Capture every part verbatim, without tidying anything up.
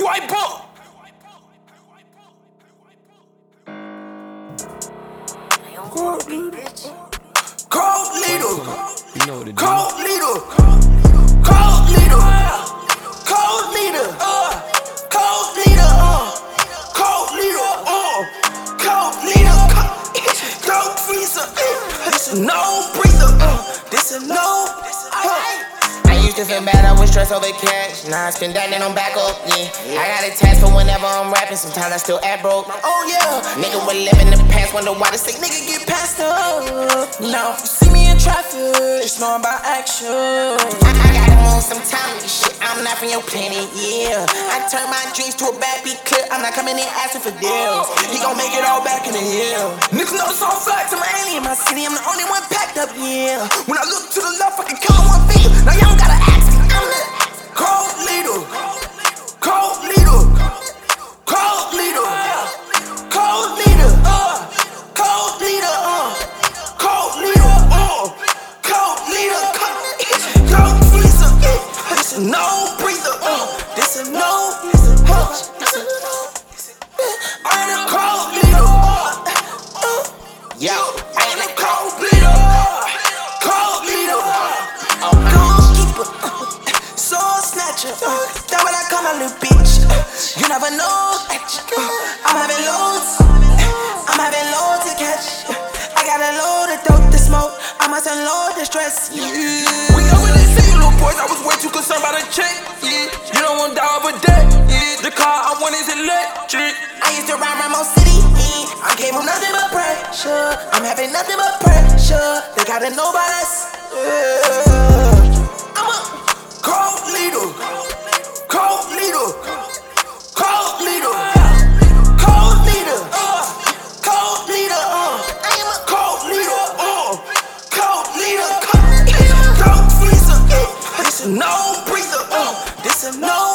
white book. Cold leader. Cold leader. You know what it Cold leader. Cold leader. Cold leader. Cold leader. Cold leader. Cold leader. Cold freezer. This a no breather. This a no. I used to feel bad, I was stressed over cash. Now I spend that and I'm back up, yeah. I got a task for whenever I'm rapping, sometimes I still act broke. Oh yeah. Nigga would live in the past, wonder why the sick nigga get passed up. Now if you see me in traffic, it's knowing about action. I, I gotta move some time with this shit, I'm not from your planet, yeah. I turn my dreams to a bad beat clip, I'm not coming in asking for deals. He gon' make it all back in the hill. Niggas know it's all facts, I'm an alien in my city, I'm the only one packed up, yeah. When I look to the left, I can count one finger. Now y'all gotta ask me, I'm the cold leader. Cold leader. Cold leader. Cold leader. Cold leader. Cold leader. Cold leader. Cold freezer. This a no breather. This a no. I'm the cold leader. Yo, I am the cold leader. Cold leader. Goalkeeper. Soul snatcher. That's what I call my little bitch. You never know. I'm having loads. I'm having loads to catch. I got a load of dope to smoke. I must unload the stress. Yeah. We over there saying little boys. I was way too concerned about a check. Yeah. You don't want to die over debt. Yeah. The car I want is electric. I used to ride Ramo City, yeah. I gave them nothing but pressure. I'm having nothing but pressure. They gotta know about us. Yeah. I'm a cold leader. Cold leader. Cold leader. Cold leader. Cold leader. I am a cold leader. Cold leader. Cold freezer. This a no breather. This a no.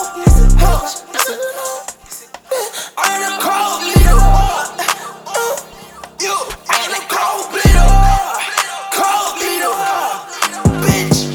I'm the cold leader. You, I am the cold leader. Cold leader. Bitch.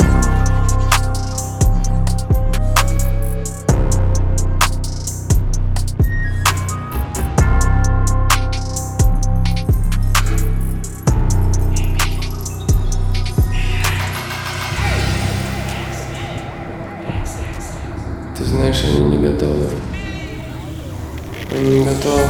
Ты знаешь, они не готовы. Они не готовы.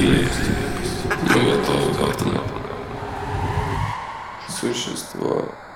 Мы готовы к этому. Существо